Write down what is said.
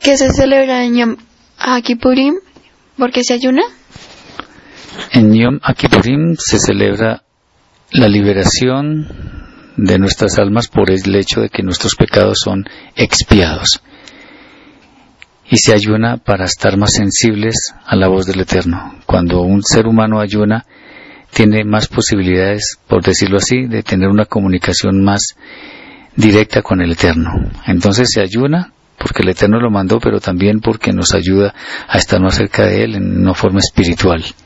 ¿Qué se celebra en Yom Kippurim? ¿Por qué se ayuna? En Yom Kippurim se celebra la liberación de nuestras almas por el hecho de que nuestros pecados son expiados. Y se ayuna para estar más sensibles a la voz del Eterno. Cuando un ser humano ayuna, tiene más posibilidades, por decirlo así, de tener una comunicación más directa con el Eterno. Entonces se ayuna porque el Eterno lo mandó, pero también porque nos ayuda a estar más cerca de Él en una forma espiritual.